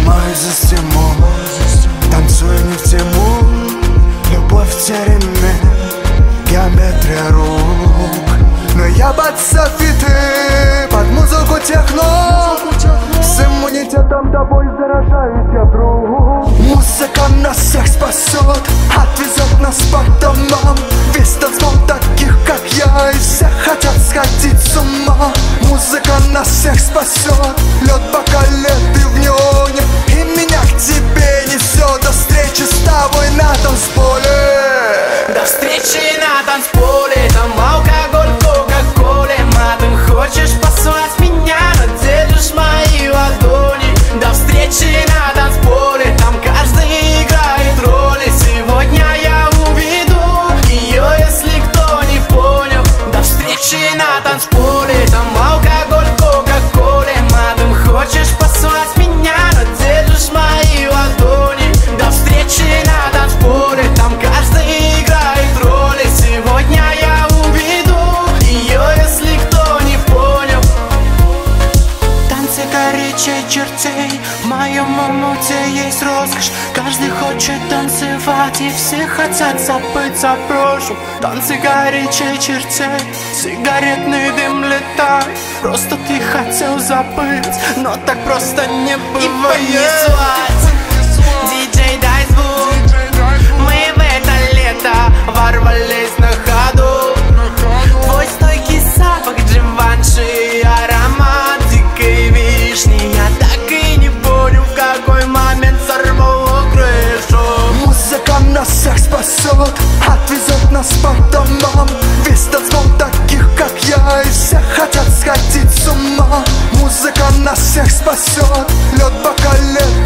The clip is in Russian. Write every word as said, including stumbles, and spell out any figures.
Снимаю застему, танцую не в тему. Любовь в тереме, геометрия рук. Но я под софиты, под музыку техно. С иммунитетом тобой заражаюсь я, друг. Музыка нас всех спасет, отвезет нас по домам. Весь танцпол таких, как я, и все хотят сходить с ума. Музыка нас всех спасет, лед поколет и в неоне. И меня к тебе несет, до встречи с тобой на танцполе. До встречи на танцполе, там алкоголь, кока-коле. Матом хочешь послать меня, но держишь мои ладони. До встречи на танцполе, там каждый играет роли. Сегодня я уведу ее, если кто не понял. До встречи на танцполе, там алкоголь, кока-коле. Матом хочешь послать меня, но держишь мои ладони. До встречи на танцполе, там каждый играет роли. Сегодня я уведу ее, если кто не понял. Танцы горячей чертей, в моем омуте есть роскошь. Каждый хочет танцевать, и все хотят забыть о прошлом. Танцы горячей чертей, сигаретный дым летает. Просто ты хотел забыть, но так просто не бывает. И понеслась, диджей, дай звук. Мы в это лето ворвались на ходу. Твой стойкий запах Givenchy, аромат дикой вишни. Я так и не понял, в какой момент сорвало крышу. Музыка нас всех спасет, отвезет нас по домам. Весь танцпол таких, как я, и все хотят сходить с ума. Музыка нас всех спасет, лед поколет